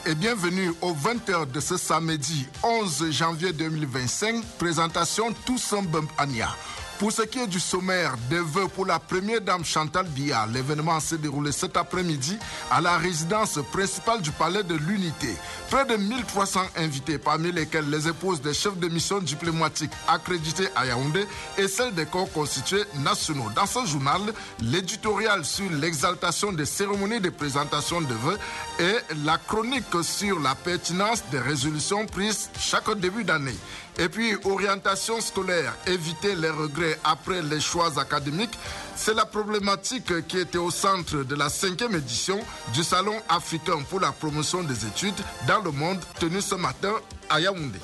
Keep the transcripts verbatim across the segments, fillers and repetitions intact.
et bienvenue aux vingt heures de ce samedi onze janvier deux mille vingt-cinq, présentation Toussaint Bembania. Pour ce qui est du sommaire des vœux pour la première dame Chantal Biya, l'événement s'est déroulé cet après-midi à la résidence principale du Palais de l'Unité. Près de mille trois cents invités, parmi lesquels les épouses des chefs de mission diplomatiques accrédités à Yaoundé et celles des corps constitués nationaux. Dans ce journal, l'éditorial sur l'exaltation des cérémonies de présentation de vœux et la chronique sur la pertinence des résolutions prises chaque début d'année. Et puis, orientation scolaire, éviter les regrets après les choix académiques, c'est la problématique qui était au centre de la cinquième édition du Salon africain pour la promotion des études dans le monde tenu ce matin à Yaoundé.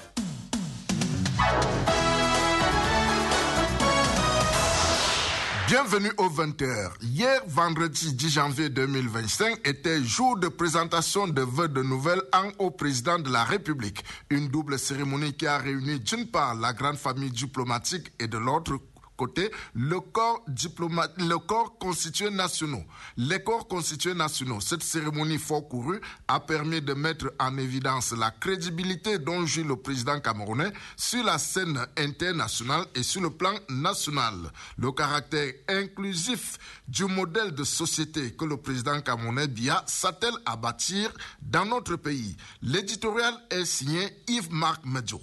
Bienvenue aux vingt heures. Hier, vendredi dix janvier deux mille vingt-cinq, était jour de présentation de vœux de nouvelles an au président de la République. Une double cérémonie qui a réuni d'une part la grande famille diplomatique et de l'autre côté, le corps diplomate, le corps constitué nationaux. Les corps constitués nationaux, cette cérémonie fort courue a permis de mettre en évidence la crédibilité dont jouit le président camerounais sur la scène internationale et sur le plan national. Le caractère inclusif du modèle de société que le président camerounais Biya s'attelle à bâtir dans notre pays. L'éditorial est signé Yves-Marc Medjo.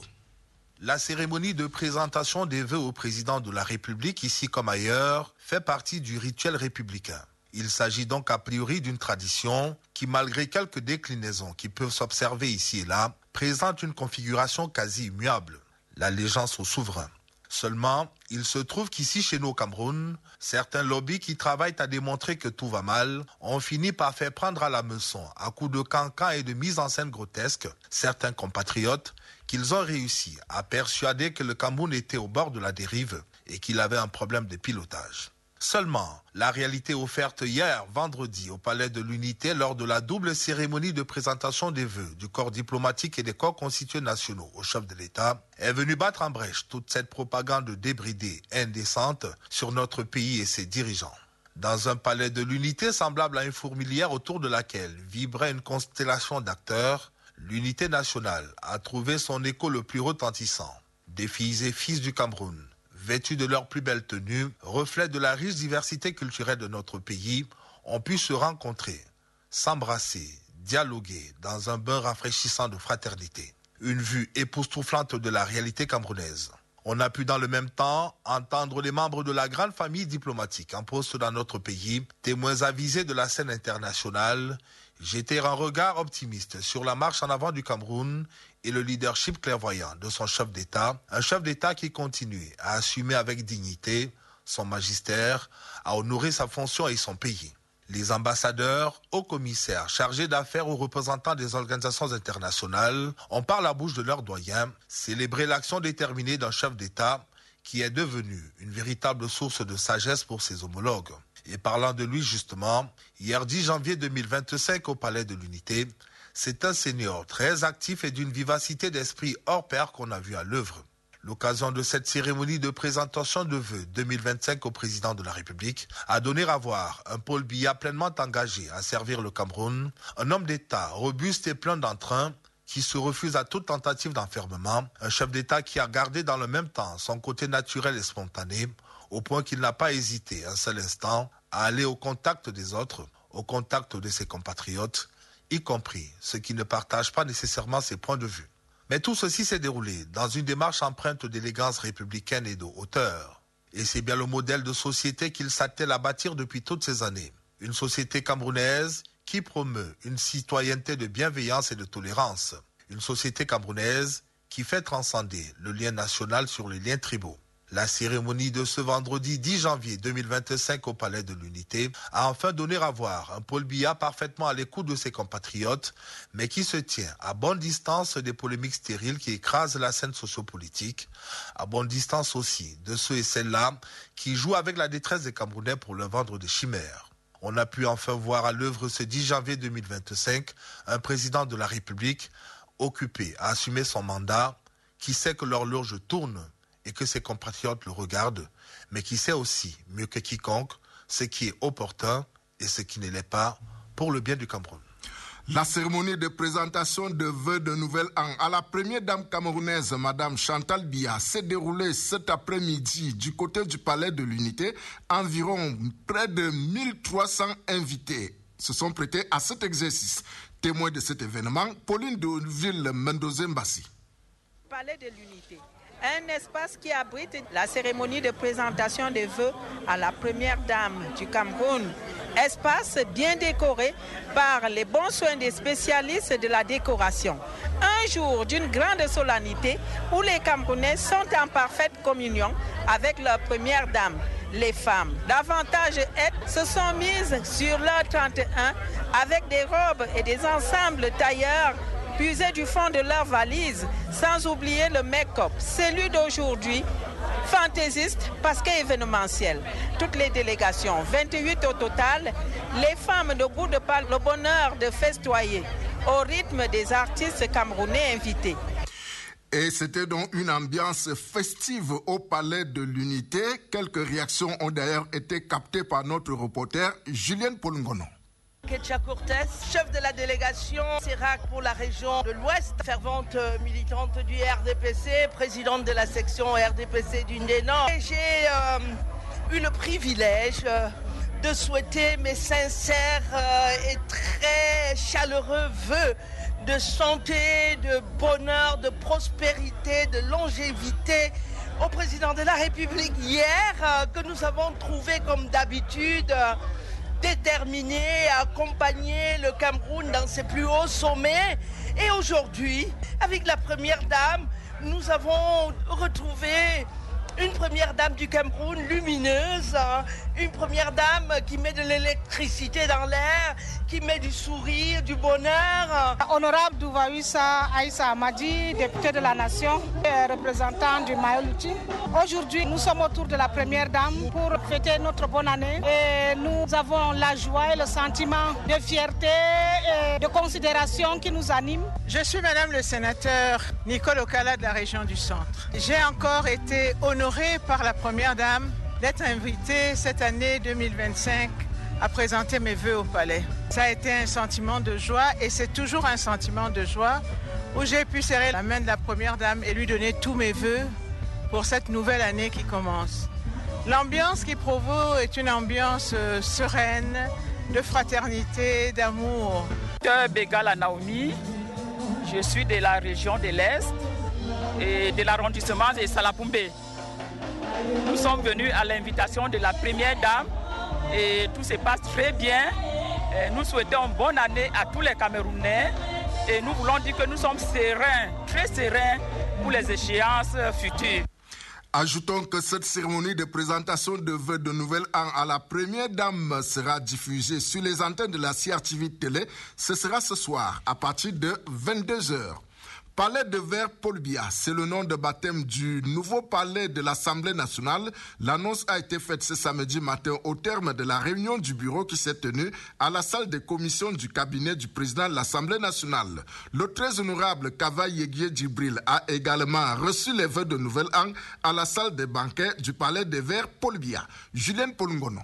La cérémonie de présentation des vœux au président de la République, ici comme ailleurs, fait partie du rituel républicain. Il s'agit donc a priori d'une tradition qui, malgré quelques déclinaisons qui peuvent s'observer ici et là, présente une configuration quasi immuable, l'allégeance au souverain. Seulement, il se trouve qu'ici, chez nous au Cameroun, certains lobbies qui travaillent à démontrer que tout va mal ont fini par faire prendre à la meçon, à coups de cancans et de mise en scène grotesques, certains compatriotes qu'ils ont réussi à persuader que le Cameroun était au bord de la dérive et qu'il avait un problème de pilotage. Seulement, la réalité offerte hier, vendredi, au Palais de l'Unité, lors de la double cérémonie de présentation des vœux du corps diplomatique et des corps constitués nationaux au chef de l'État, est venue battre en brèche toute cette propagande débridée, indécente, sur notre pays et ses dirigeants. Dans un palais de l'Unité semblable à une fourmilière autour de laquelle vibrait une constellation d'acteurs, l'unité nationale a trouvé son écho le plus retentissant. Des filles et fils du Cameroun, vêtus de leurs plus belles tenues, reflets de la riche diversité culturelle de notre pays, ont pu se rencontrer, s'embrasser, dialoguer dans un bain rafraîchissant de fraternité. Une vue époustouflante de la réalité camerounaise. On a pu dans le même temps entendre les membres de la grande famille diplomatique en poste dans notre pays, témoins avisés de la scène internationale, jeter un regard optimiste sur la marche en avant du Cameroun et le leadership clairvoyant de son chef d'État, un chef d'État qui continue à assumer avec dignité son magistère, à honorer sa fonction et son pays. Les ambassadeurs, hauts commissaires chargés d'affaires ou représentants des organisations internationales ont par la bouche de leurs doyens célébré l'action déterminée d'un chef d'État qui est devenu une véritable source de sagesse pour ses homologues. Et parlant de lui justement, hier dix janvier deux mille vingt-cinq au Palais de l'Unité, c'est un senior très actif et d'une vivacité d'esprit hors pair qu'on a vu à l'œuvre. L'occasion de cette cérémonie de présentation de vœux deux mille vingt-cinq au président de la République a donné à voir un Paul Biya pleinement engagé à servir le Cameroun, un homme d'État robuste et plein d'entrain qui se refuse à toute tentative d'enfermement, un chef d'État qui a gardé dans le même temps son côté naturel et spontané, au point qu'il n'a pas hésité un seul instant à aller au contact des autres, au contact de ses compatriotes, y compris ceux qui ne partagent pas nécessairement ses points de vue. Mais tout ceci s'est déroulé dans une démarche empreinte d'élégance républicaine et de hauteur. Et c'est bien le modèle de société qu'il s'attelle à bâtir depuis toutes ces années. Une société camerounaise qui promeut une citoyenneté de bienveillance et de tolérance. Une société camerounaise qui fait transcender le lien national sur les liens tribaux. La cérémonie de ce vendredi dix janvier deux mille vingt-cinq au Palais de l'Unité a enfin donné à voir un Paul Biya parfaitement à l'écoute de ses compatriotes, mais qui se tient à bonne distance des polémiques stériles qui écrasent la scène sociopolitique, à bonne distance aussi de ceux et celles-là qui jouent avec la détresse des Camerounais pour leur vendre des chimères. On a pu enfin voir à l'œuvre ce dix janvier deux mille vingt-cinq un président de la République occupé à assumer son mandat, qui sait que l'horloge tourne et que ses compatriotes le regardent, mais qui sait aussi, mieux que quiconque, ce qui est opportun et ce qui ne l'est pas pour le bien du Cameroun. La cérémonie de présentation de vœux de nouvel an à la première dame camerounaise, Madame Chantal Biya, s'est déroulée cet après-midi du côté du Palais de l'Unité. Environ près de mille trois cents invités se sont prêtés à cet exercice. Témoin de cet événement, Pauline de Ville-Mendoza-Mbassi. Palais de l'Unité, un espace qui abrite la cérémonie de présentation des vœux à la première dame du Cameroun. Espace bien décoré par les bons soins des spécialistes de la décoration. Un jour d'une grande solennité où les Camerounais sont en parfaite communion avec leur première dame. Les femmes, davantage elles, se sont mises sur leur trente et un avec des robes et des ensembles tailleurs puisés du fond de leur valise, sans oublier le make-up, celui d'aujourd'hui, fantaisiste parce qu'événementiel. Toutes les délégations, vingt-huit au total, les femmes debout de par le bonheur de festoyer au rythme des artistes camerounais invités. Et c'était donc une ambiance festive au Palais de l'Unité. Quelques réactions ont d'ailleurs été captées par notre reporter Julienne Polungono. Ketcha Cortez, chef de la délégation CERAC pour la région de l'Ouest, fervente militante du R D P C, présidente de la section R D P C du Nord. J'ai euh, eu le privilège euh, de souhaiter mes sincères euh, et très chaleureux vœux de santé, de bonheur, de prospérité, de longévité au président de la République hier, euh, que nous avons trouvé comme d'habitude euh, déterminé à accompagner le Cameroun dans ses plus hauts sommets. Et aujourd'hui, avec la première dame, nous avons retrouvé une première dame du Cameroun lumineuse, une première dame qui met de l'électricité dans l'air, qui met du sourire, du bonheur. Honorable Douvaouissa Aïssa Amadi, député de la Nation et représentant du Mayoluti. Aujourd'hui, nous sommes autour de la première dame pour fêter notre bonne année et nous avons la joie et le sentiment de fierté et de considération qui nous anime. Je suis Madame le sénateur Nicole Okala de la région du Centre. J'ai encore été honorée par la première dame d'être invitée cette année deux mille vingt-cinq à présenter mes vœux au palais. Ça a été un sentiment de joie et c'est toujours un sentiment de joie où j'ai pu serrer la main de la première dame et lui donner tous mes vœux pour cette nouvelle année qui commence. L'ambiance qui Provo est une ambiance euh, sereine, de fraternité, d'amour. Begala Naomi, je suis de la région de l'Est et de l'arrondissement de Salapumbe. Nous sommes venus à l'invitation de la première dame et tout se passe très bien. Et nous souhaitons une bonne année à tous les Camerounais et nous voulons dire que nous sommes sereins, très sereins pour les échéances futures. Ajoutons que cette cérémonie de présentation de vœux de nouvel an à la première dame sera diffusée sur les antennes de la C R T V Télé. Ce sera ce soir à partir de vingt-deux heures. Palais de Verre Paul Biya, c'est le nom de baptême du nouveau palais de l'Assemblée nationale. L'annonce a été faite ce samedi matin au terme de la réunion du bureau qui s'est tenue à la salle des commissions du cabinet du président de l'Assemblée nationale. Le très honorable Kava Yeguie Djibril a également reçu les vœux de nouvel an à la salle des banquets du Palais de Verre Paul Biya. Julienne Polungono.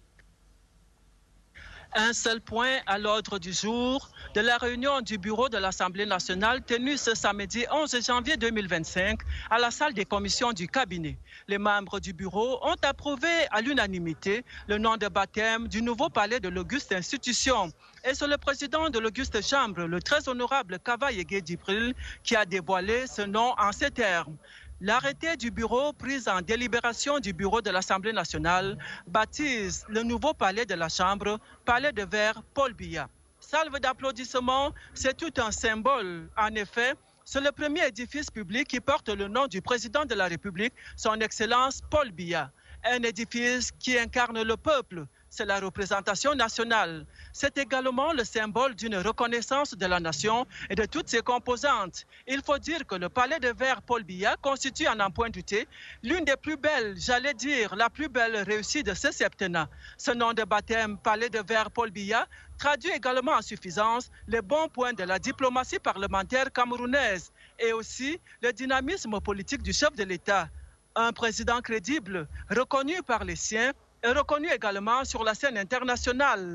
Un seul point à l'ordre du jour de la réunion du bureau de l'Assemblée nationale tenue ce samedi onze janvier deux mille vingt-cinq à la salle des commissions du cabinet. Les membres du bureau ont approuvé à l'unanimité le nom de baptême du nouveau palais de l'auguste institution. Et c'est le président de l'auguste chambre, le très honorable Kava Yeguie Djibril, qui a dévoilé ce nom en ces termes. L'arrêté du bureau pris en délibération du bureau de l'Assemblée nationale baptise le nouveau palais de la Chambre, Palais de Verre Paul Biya. Salve d'applaudissements, c'est tout un symbole. En effet, c'est le premier édifice public qui porte le nom du président de la République, son Excellence Paul Biya. Un édifice qui incarne le peuple. C'est la représentation nationale. C'est également le symbole d'une reconnaissance de la nation et de toutes ses composantes. Il faut dire que le palais de Verre Paul Biya constitue, à n'en point douter, l'une des plus belles, j'allais dire la plus belle réussite de ce septennat. Ce nom de baptême, palais de Verre Paul Biya, traduit également en suffisance les bons points de la diplomatie parlementaire camerounaise et aussi le dynamisme politique du chef de l'État. Un président crédible, reconnu par les siens, est reconnu également sur la scène internationale.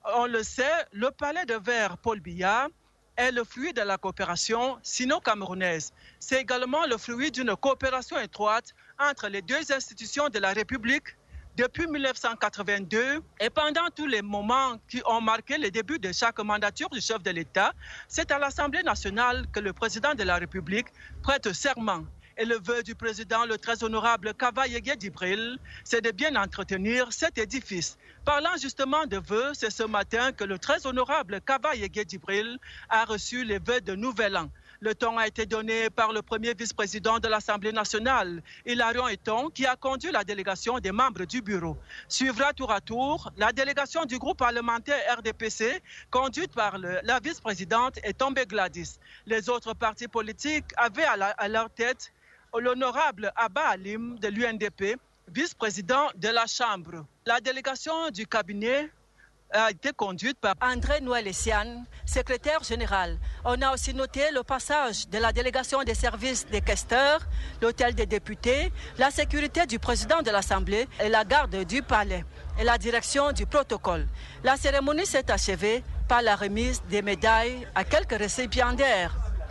On le sait, le palais de verre Paul Biya est le fruit de la coopération sino-camerounaise. C'est également le fruit d'une coopération étroite entre les deux institutions de la République depuis mille neuf cent quatre-vingt-deux et pendant tous les moments qui ont marqué le début de chaque mandature du chef de l'État. C'est à l'Assemblée nationale que le président de la République prête serment. Et le vœu du président, le très honorable Kava Yegué Djibril, c'est de bien entretenir cet édifice. Parlant justement de vœux, c'est ce matin que le très honorable Kava Yegué Djibril a reçu les vœux de Nouvel An. Le ton a été donné par le premier vice-président de l'Assemblée nationale, Hilarion Eton, qui a conduit la délégation des membres du bureau. Suivra tour à tour la délégation du groupe parlementaire R D P C, conduite par le, la vice-présidente Etombe Gladys. Les autres partis politiques avaient à, la, à leur tête l'honorable Abba Alim de l'U N D P, vice-président de la Chambre. La délégation du cabinet a été conduite par André Noël-Essiane, secrétaire général. On a aussi noté le passage de la délégation des services des questeurs, l'hôtel des députés, la sécurité du président de l'Assemblée et la garde du palais et la direction du protocole. La cérémonie s'est achevée par la remise des médailles à quelques récipiendaires.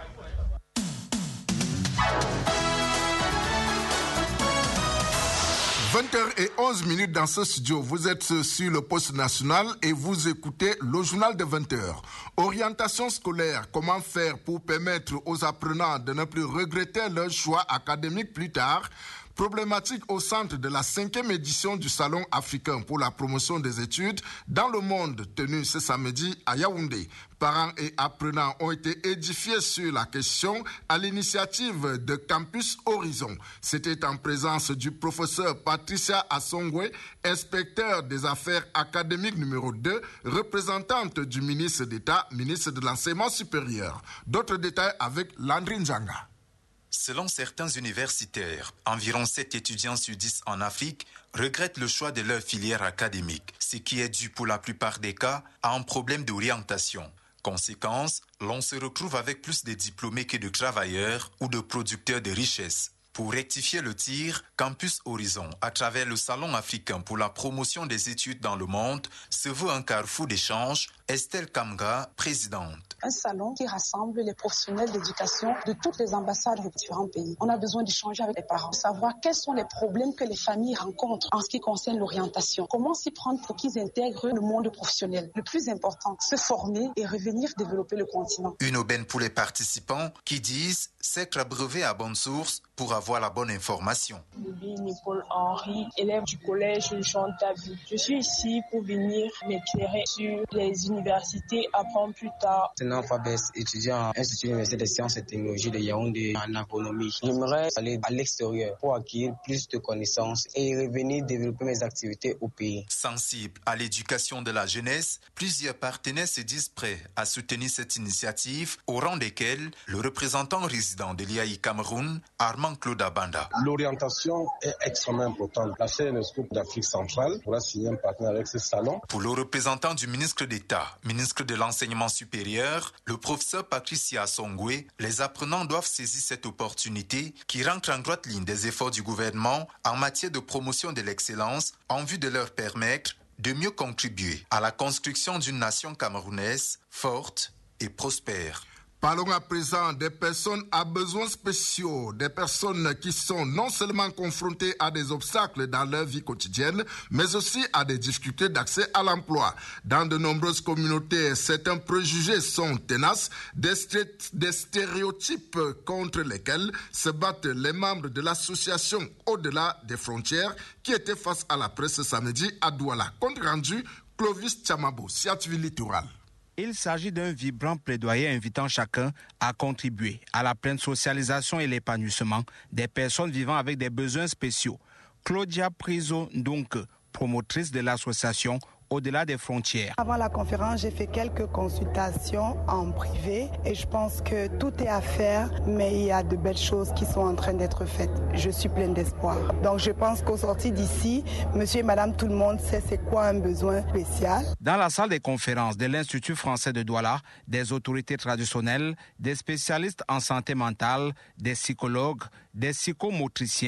vingt heures onze minutes dans ce studio. Vous êtes sur le poste national et vous écoutez le journal de vingt heures. Orientation scolaire, comment faire pour permettre aux apprenants de ne plus regretter leur choix académique plus tard? Problématique au centre de la cinquième édition du Salon africain pour la promotion des études dans le monde tenu ce samedi à Yaoundé. Parents et apprenants ont été édifiés sur la question à l'initiative de Campus Horizon. C'était en présence du professeur Patricia Assongwe, inspecteur des affaires académiques numéro deux, représentante du ministre d'État, ministre de l'Enseignement supérieur. D'autres détails avec Landry Nzanga. Selon certains universitaires, environ sept étudiants sur dix en Afrique regrettent le choix de leur filière académique, ce qui est dû pour la plupart des cas à un problème d'orientation. Conséquence, l'on se retrouve avec plus de diplômés que de travailleurs ou de producteurs de richesses. Pour rectifier le tir, Campus Horizon, à travers le Salon africain pour la promotion des études dans le monde, se veut un carrefour d'échange. Estelle Kamga, présidente. Un salon qui rassemble les professionnels d'éducation de toutes les ambassades de différents pays. On a besoin d'échanger avec les parents, savoir quels sont les problèmes que les familles rencontrent en ce qui concerne l'orientation. Comment s'y prendre pour qu'ils intègrent le monde professionnel. Le plus important, se former et revenir développer le continent. Une aubaine pour les participants qui disent s'être abreuvés à bonne source pour avoir la bonne information. Nicole Henry, élève du collège Jean David. Je suis ici pour venir m'éclairer sur les universités apprendre plus tard. C'est un Fabès, étudiant à l'Institut universitaire des sciences et technologies de Yaoundé en agronomie. J'aimerais aller à l'extérieur pour acquérir plus de connaissances et revenir développer mes activités au pays. Sensible à l'éducation de la jeunesse, plusieurs partenaires se disent prêts à soutenir cette initiative, au rang desquels le représentant résident de l'I A I Cameroun, Armand Claude Abanda. L'orientation est extrêmement importante. La C N S C O d'Afrique centrale pourra signer un partenariat avec ce salon. Pour le représentant du ministre d'État, ministre de l'Enseignement supérieur, le professeur Patricia Assongwe, les apprenants doivent saisir cette opportunité qui rentre en droite ligne des efforts du gouvernement en matière de promotion de l'excellence en vue de leur permettre de mieux contribuer à la construction d'une nation camerounaise forte et prospère. Parlons à présent des personnes à besoins spéciaux, des personnes qui sont non seulement confrontées à des obstacles dans leur vie quotidienne, mais aussi à des difficultés d'accès à l'emploi. Dans de nombreuses communautés, certains préjugés sont tenaces, des, sté- des stéréotypes contre lesquels se battent les membres de l'association Au-delà des frontières qui étaient face à la presse ce samedi à Douala. Compte rendu, Clovis Tchamabo, Siatville Littoral. Il s'agit d'un vibrant plaidoyer invitant chacun à contribuer à la pleine socialisation et l'épanouissement des personnes vivant avec des besoins spéciaux. Claudia Priso, donc promotrice de l'association Au-delà des frontières. Avant la conférence, j'ai fait quelques consultations en privé et je pense que tout est à faire, mais il y a de belles choses qui sont en train d'être faites. Je suis pleine d'espoir. Donc je pense qu'au sorti d'ici, monsieur et madame, tout le monde sait c'est quoi un besoin spécial. Dans la salle des conférences de l'Institut français de Douala, des autorités traditionnelles, des spécialistes en santé mentale, des psychologues, des psychomotriciens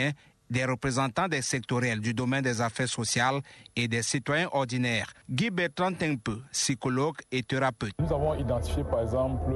des représentants des sectoriels du domaine des affaires sociales et des citoyens ordinaires. Guy Bertrand Tempe, psychologue et thérapeute. Nous avons identifié par exemple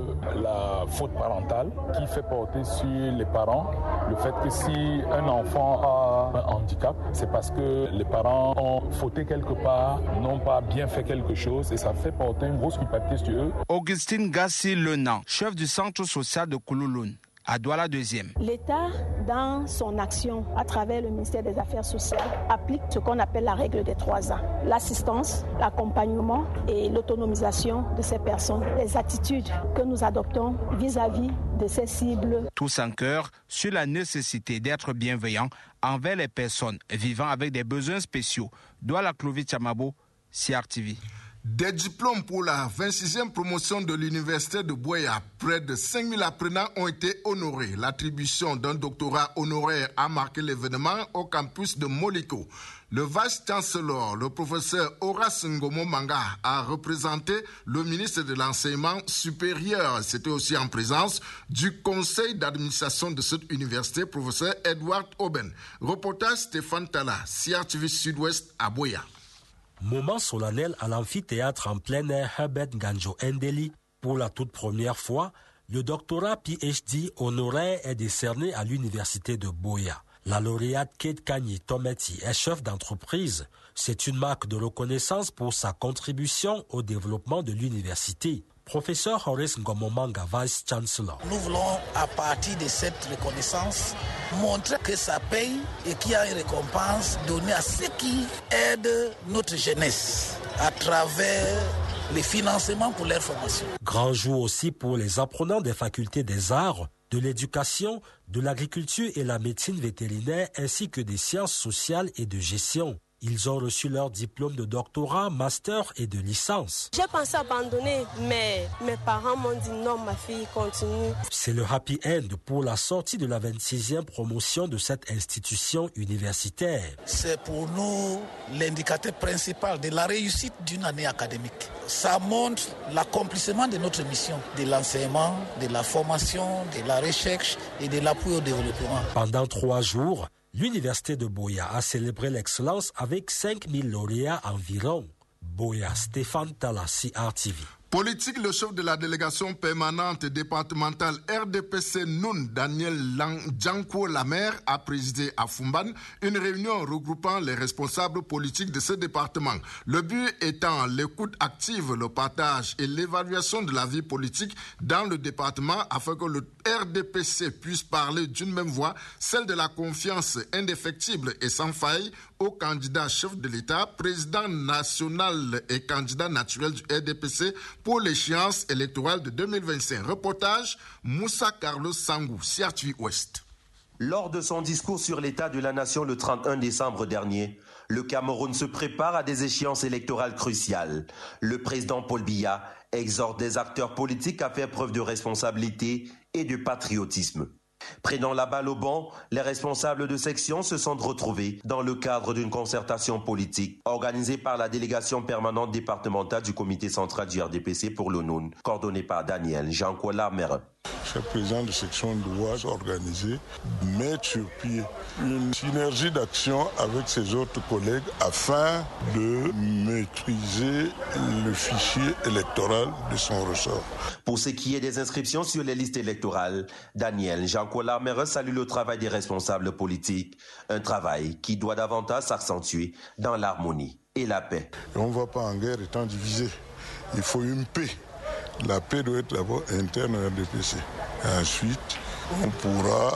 la faute parentale qui fait porter sur les parents le fait que si un enfant a un handicap, c'est parce que les parents ont fauté quelque part, n'ont pas bien fait quelque chose et ça fait porter une grosse culpabilité sur eux. Augustine Gassi-Lenan, chef du centre social de Koulouloun, à Douala deuxième. L'État, dans son action à travers le ministère des Affaires sociales, applique ce qu'on appelle la règle des trois A. L'assistance, l'accompagnement et l'autonomisation de ces personnes. Les attitudes que nous adoptons vis-à-vis de ces cibles. Tous en cœur sur la nécessité d'être bienveillant envers les personnes vivant avec des besoins spéciaux. Douala Clovis Chamabo, C R T V. Des diplômes pour la vingt-sixième promotion de l'université de Buea. Près de cinq mille apprenants ont été honorés. L'attribution d'un doctorat honoraire a marqué l'événement au campus de Moliko. Le vice-chancellor, le professeur Horace Ngomo Manga, a représenté le ministre de l'Enseignement supérieur. C'était aussi en présence du conseil d'administration de cette université, professeur Edward Oben. Reportage Stéphane Tala, C R T V Sud-Ouest à Buea. Moment solennel à l'amphithéâtre en plein air Herbert Nganjo Ndeli. Pour la toute première fois, le doctorat P H D honoraire est décerné à l'université de Buea. La lauréate Kate Kanyi Tometi est chef d'entreprise. C'est une marque de reconnaissance pour sa contribution au développement de l'université. Professeur Horace Ngomo Manga, Vice-Chancellor. Nous voulons, à partir de cette reconnaissance, montrer que ça paye et qu'il y a une récompense donnée à ceux qui aident notre jeunesse à travers les financements pour leur formation. Grand jour aussi pour les apprenants des facultés des arts, de l'éducation, de l'agriculture et la médecine vétérinaire ainsi que des sciences sociales et de gestion. Ils ont reçu leur diplôme de doctorat, master et de licence. J'ai pensé abandonner, mais mes parents m'ont dit non, ma fille, continue. C'est le happy end pour la sortie de la vingt-sixième promotion de cette institution universitaire. C'est pour nous l'indicateur principal de la réussite d'une année académique. Ça montre l'accomplissement de notre mission, de l'enseignement, de la formation, de la recherche et de l'appui au développement. Pendant trois jours, l'université de Buea a célébré l'excellence avec cinq mille lauréats environ. Buea, Stéphane Tala, C R T V. Politique, le chef de la délégation permanente départementale R D P C Noun, Daniel Djanko Lamer, a présidé à Fumban une réunion regroupant les responsables politiques de ce département. Le but étant l'écoute active, le partage et l'évaluation de la vie politique dans le département afin que le R D P C puisse parler d'une même voix, celle de la confiance indéfectible et sans faille au candidat chef de l'État, président national et candidat naturel du R D P C pour l'échéance électorale de deux mille vingt-cinq. Reportage Moussa Carlos Sangou, C R T V Ouest. Lors de son discours sur l'état de la nation le trente et un décembre dernier, le Cameroun se prépare à des échéances électorales cruciales. Le président Paul Biya exhorte des acteurs politiques à faire preuve de responsabilité et de patriotisme. Prenant la balle au bon, les responsables de section se sont retrouvés dans le cadre d'une concertation politique organisée par la délégation permanente départementale du comité central du R D P C pour le Noun, coordonnée par Daniel Djanko Lamer. Chaque président de section doit organiser, mettre sur pied une synergie d'action avec ses autres collègues afin de maîtriser le fichier électoral de son ressort. Pour ce qui est des inscriptions sur les listes électorales, Daniel Djanko Lamer salue le travail des responsables politiques, un travail qui doit davantage s'accentuer dans l'harmonie et la paix. Et on ne va pas en guerre étant divisé. Il faut une paix. La paix doit être d'abord interne au R D P C. Et ensuite, on pourra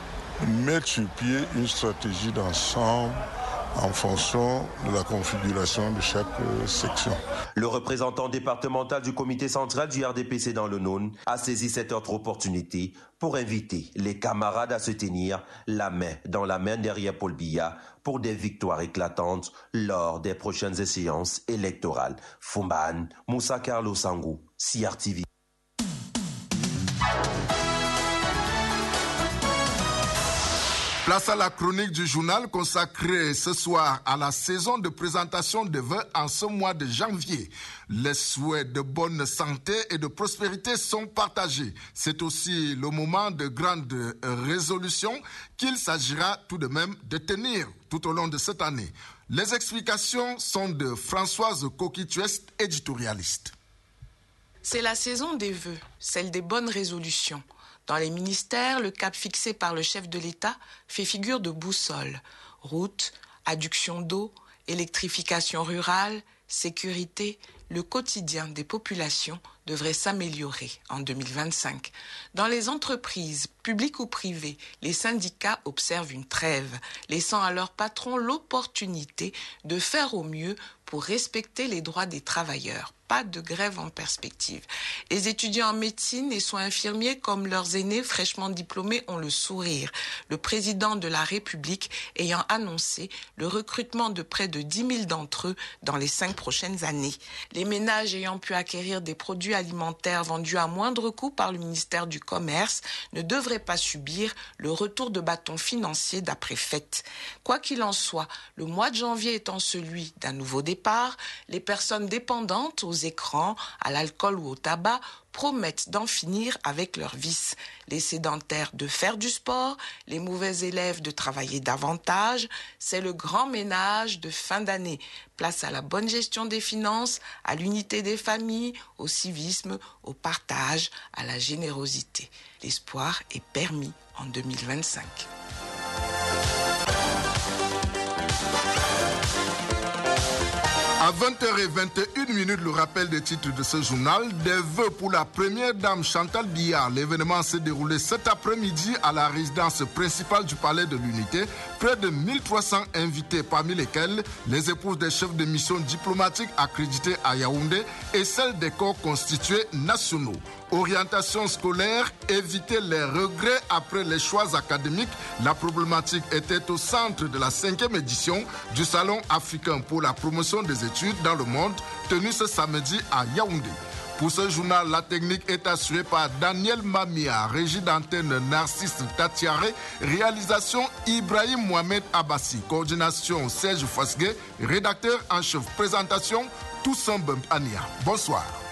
mettre sur pied une stratégie d'ensemble en fonction de la configuration de chaque section. Le représentant départemental du comité central du R D P C dans le Noun a saisi cette autre opportunité pour inviter les camarades à se tenir la main dans la main derrière Paul Biya pour des victoires éclatantes lors des prochaines échéances électorales. Fumban, Moussa Carlos Sangou, C R T V. Place à la chronique du journal consacrée ce soir à la saison de présentation de vœux en ce mois de janvier. Les souhaits de bonne santé et de prospérité sont partagés. C'est aussi le moment de grandes résolutions qu'il s'agira tout de même de tenir tout au long de cette année. Les explications sont de Françoise Coquituest, éditorialiste. C'est la saison des vœux, celle des bonnes résolutions. Dans les ministères, le cap fixé par le chef de l'État fait figure de boussole. Routes, adduction d'eau, électrification rurale, sécurité, le quotidien des populations devrait s'améliorer en deux mille vingt-cinq. Dans les entreprises, publiques ou privées, les syndicats observent une trêve, laissant à leurs patrons l'opportunité de faire au mieux pour respecter les droits des travailleurs. Pas de grève en perspective. Les étudiants en médecine et soins infirmiers comme leurs aînés fraîchement diplômés ont le sourire. Le président de la République ayant annoncé le recrutement de près de dix mille d'entre eux dans les cinq prochaines années. Les ménages ayant pu acquérir des produits alimentaires vendus à moindre coût par le ministère du Commerce ne devraient pas subir le retour de bâton financier d'après fête. Quoi qu'il en soit, le mois de janvier étant celui d'un nouveau départ, les personnes dépendantes aux écrans, à l'alcool ou au tabac promettent d'en finir avec leurs vices. Les sédentaires de faire du sport, les mauvais élèves de travailler davantage. C'est le grand ménage de fin d'année. Place à la bonne gestion des finances, à l'unité des familles, au civisme, au partage, à la générosité. L'espoir est permis en deux mille vingt-cinq. À vingt heures vingt et une minutes, le rappel des titres de ce journal. Des vœux pour la première dame Chantal Biya. L'événement s'est déroulé cet après-midi à la résidence principale du Palais de l'Unité. Près de mille trois cents invités, parmi lesquels les épouses des chefs de mission diplomatiques accrédités à Yaoundé et celles des corps constitués nationaux. Orientation scolaire, éviter les regrets après les choix académiques. La problématique était au centre de la cinquième édition du Salon africain pour la promotion des études dans le monde, tenu ce samedi à Yaoundé. Pour ce journal, la technique est assurée par Daniel Mamia, régie d'antenne Narcisse Tatiare, réalisation Ibrahim Mohamed Abbassi, coordination Serge Fasgué, rédacteur en chef, présentation Toussaint Bempania. Bonsoir.